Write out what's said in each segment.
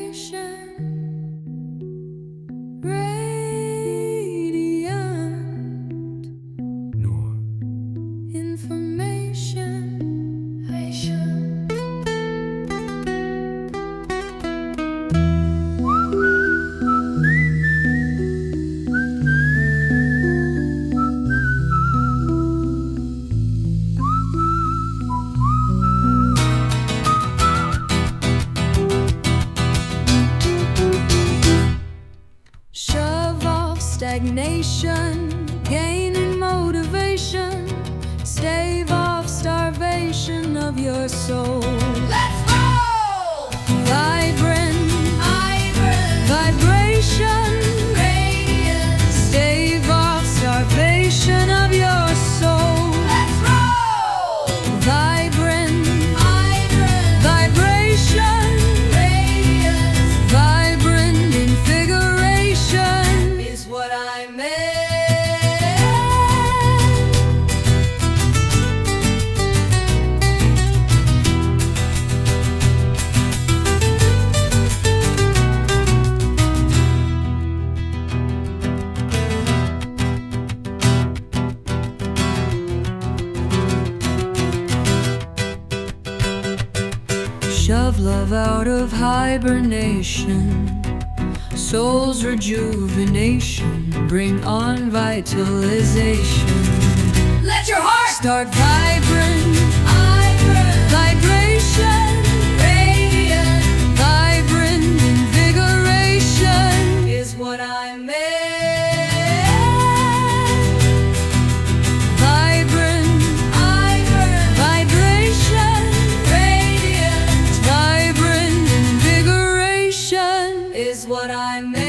radiant Nur information. Shove off stagnation, gaining motivation, stave off starvation of your soul. Let's roll! Vibrant Vibrant, vibration, radiant. stave off starvation of your soul. Let's roll! Vibrant Vibrant, vibration, radiant vibrant invigoration. is what I meant. Shove love out of hibernation, soul's rejuvenation, bring on vitalization. Let your heart Start vibrant vibrant, vibration, radiant vibrant invigoration. is what I meant. Vibrant Vibrant, vibration, radiant vibrant invigoration. is what I meant.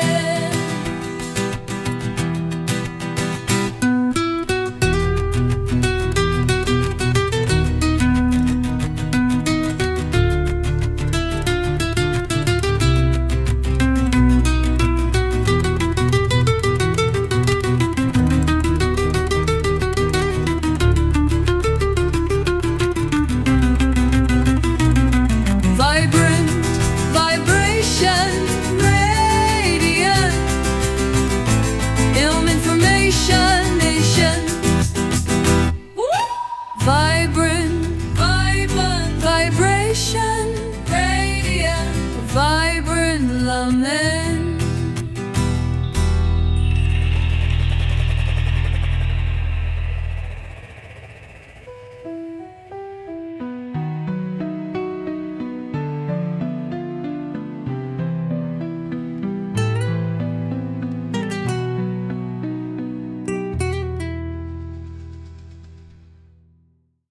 Vibrant vibration, radiant information nation. Vibrant Vibrant vibration.